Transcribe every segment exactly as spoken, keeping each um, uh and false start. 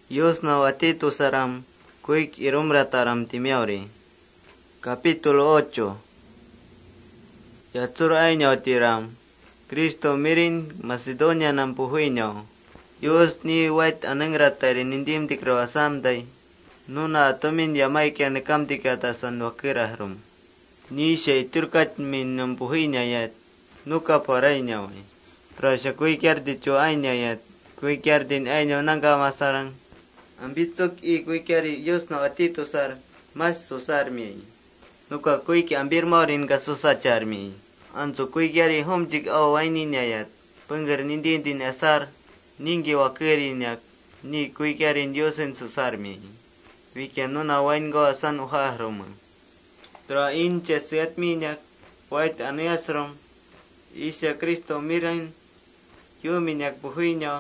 Dios na watito saram, kuik irumrataram timiauri. Capítulo ocho. Yatsur año tiram, Cristo mirin Macedonia nam puhuinyo. Dios ni wait anangratari nindim tikrawasamday. Nuna atomin yamay kya nekam tikatasan wakirahrum. Ni shay turkat min nam puhuinyayat, nuka paraynyawi. Trasya kuikyar dicho aynayat, kuikyar din aynyo nangka masarang. Ambitsok i kuikyari Dios na watito sar, mas susar miyay. Nuka kuiki ambir maurin ka susachar miyay. Anso kuikyari homjik aw wayninyayat, pengger nindin din asar, ningi wakirinyak, ni kuikyarin Diosen susar miyay. Wikya nuna wain go asan uhahroma. Tra inche suyat minyak, wait anayasrom, isya Kristo miran, yu minyak buhuinyo,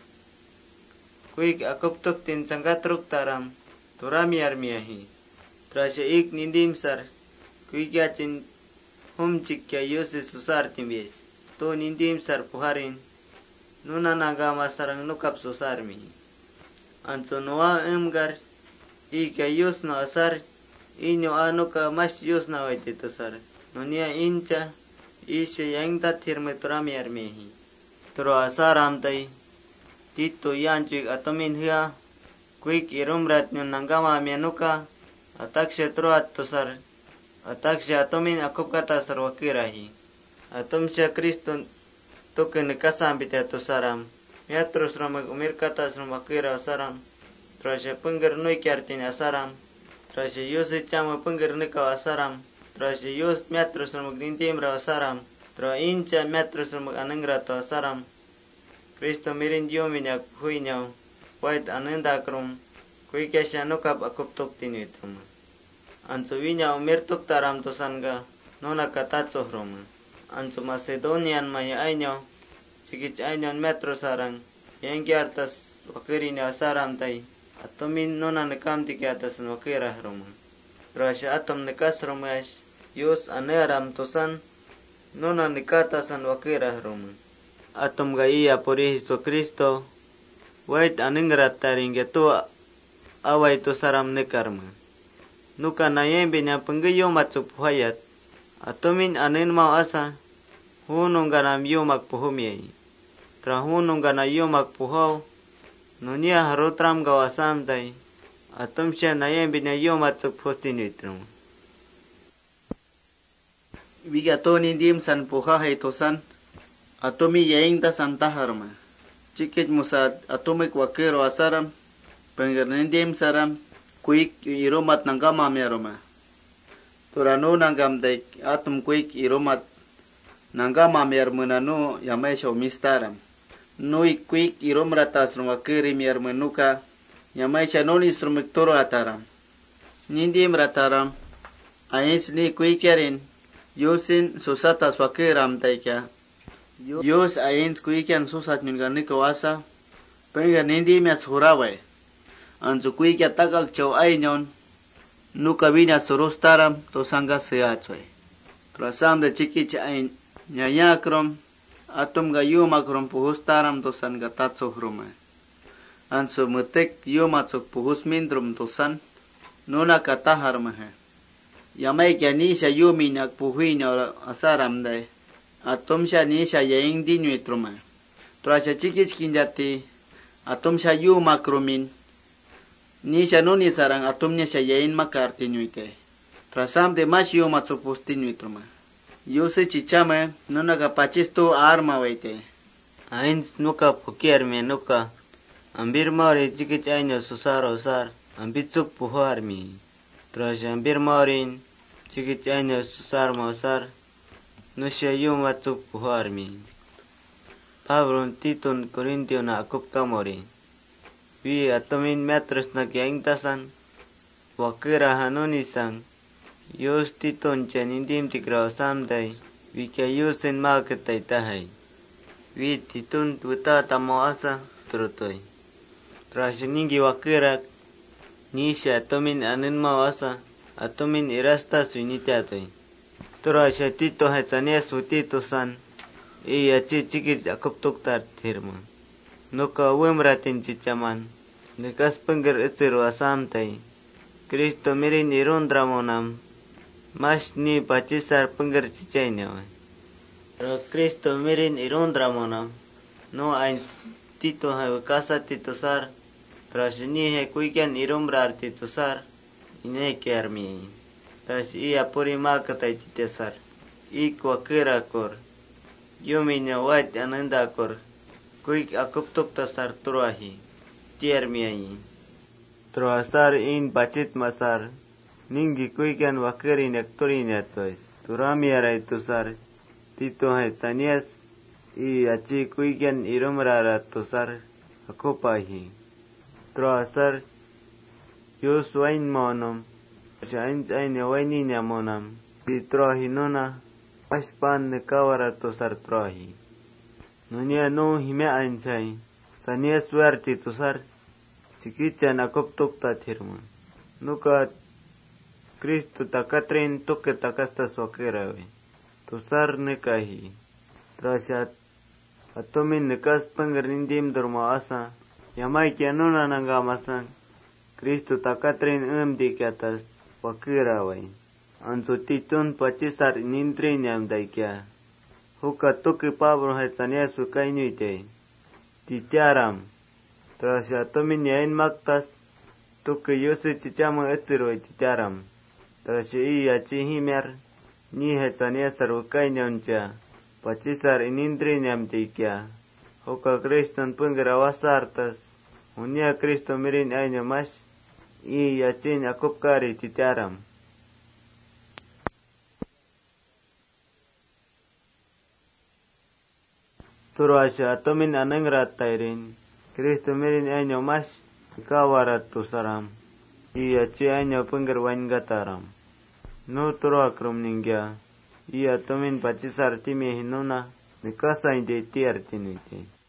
kuik akuptuk tin sangkatruk taram, turamiyar miyahi. Tra siya ik nindim sar, kuik yachin humchik kya Yose susar timbiyes, to nindim sar puharin, nuna nagama sarang nukap susar mihi. Anso noa emgar, Ika Yus no asar, inyo ano ka mas Yus na waitito sar. Nunia incha, isya yang tatir meturami armehi. Turo asar amtay, tito yanchik atomin hiya, kuik irumrat nyo nanggama mianuka, ataksya turo ato sar, ataksya atomin akupkata sar wakirahi. Atom siya Kristo tukin kasambit ato saram, miatros ramag umirkata sar wakira saram, Trasya pengger noi kyartin asaram, trasya Yus icama pengger nikaw asaram, trasya Yus miatros na magnintim raw asaram, tra incha miatros na mag-anangrato asaram. Kristo mirin diyo minyak huinyaw, wait anandakrom, kuikya siya nukap akuptok tinuitrom. Anso winya umirtok taram tosanga, nuna katatsohrom. Anso Macedonian maya aynyaw, sikich aynyaw metro sarang, yang kyartas wakirin asaram tay. Atomin nuna nekam tikiatas wakirah roma. Rasya atom nekas romash, Yus aneram tosan, nuna nekatasan wakirah roma. Atom gaiya pori Jesu Kristo, wait aningrat taring getu away tosaram nekarma. Nuka nayembe niya penggeyo matsuk puhayat, atomin anin mau asa, hunong ganam yumak puhumiyay. Trahunong gana yumak puhaw, Nunia harutram gawasam day, atom siya nayem binayom at sukpostinitrum. Bigato nindim san puhahay tosan, atomi yaing ta santaharma. Chikit musad atomik wakiro asaram, pengger nindim saram, kuik iromat nanggama meroma. Turano nanggam day atom kuik iromat nanggama mer menano yamay siya umistaram. Noi kuik irom ratas rumah kiri miar menuka, nyamai chanon instrumek toro ataram. Nindim rataram, ains ni kuik yarin, yosin susatas wakiram taika. Yos ains kuik yan susat nyungani kawasa, penga nindim yas hurawai. Ansu kuik ya takak chow ainyon, nuka bina surus taram, to sangga seachoy. Trasam de chikich ain, nyayakrom, atom ga yuma krom puhus taram tosan ga tatso hruma. Anso metek yuma tsok puhus mindrum tosan, nuna katahar mahe. Yamay kya nisha yumi nak puhui na asaram day, atom siya nisha yaing dinyuitruma. Trasya chikich kinjati, atom siya yuma kromin, nisha nuni sarang atom niya siya yain makartinyuite. Trasam de mas yuma tsok puhus tinyuitruma. Yose chichame nuna kapachisto arma waite. Ains nuka pukiar me nuka. Ambir mauri chikich año susar usar. Ambitsuk puhar mi. Tras ambir maurin chikich año susar mausar. Nusya yung watsuk puhar mi. Pabron titon Korintio na akup kamori. Vi atomin metros na kiaing tasan. Wakira hanonisang. Yus titon chanindim tikraw samday, wikya yusin makatay tahay. Wi titon tuta tamo asa trutoy. Trasyaningi wakirak, nisya atomin anin mau asa, atomin irasta suinitatoy. Trasya tito hatsanias utito san, iya chichikit akuptuk tar tirma. Nuka wemratin chichaman, nekas pengger etsero asamtai. Kristo mirin irundramonam, mas ni pacisar pengger cicainyo. Pero Kristo mirin irundramonam, no ain tito hai kasa tito sar, tras ni he kuikian irumbrar tito sar, ine kiarmi. Tras ia puri makatai titesar, ikwa kira kor, yuminyo wait ananda kor, kuik akuptuk tasar turahi, tiarmi. Troasar in bacit masar, ningi kuikian wakirin ektorin atois, turamiarai tusar, tito hai tanias, i aci kuikian irumrara tusar, akupahi. Troasar, yus wain monom, Shain ain waini monam, di trohi nuna, paspan nekawara tusar trohi. Nunia no hime ain sai, sania suerti tusar, sikichan akuptuk tathirman. Nuka Kristo takatrin tuke takastas wakirawe. Tusar nekahi. Trashat atomin nekas pengernindim durma asa, yamai kianuna nangamasan, Kristo takatrin em di atas wakirawai. Anso titun pacisar nintrin yam daikya. Huka tuki pabro hetania sukai nuite. Titiaram. Tras atomin yain maktas. Tuki yusi chichama etsiroi titiaram. Tras i yachi himer. Ni hetania sarukai nyoncha. Pacisar nintrin yam daikya. Huka Kriston penggerawasartas. Unia Kristo mirin aina mas. I yachin akupkari titiaram. Turasya atomin anengrat tairin. Kristo mirin aina mas. Kawarat tusaram. I yachi aina penggerwain gataram. No turakrum ningya. I atomin pacisar timi hinuna. Nikasa inde tiar tinite.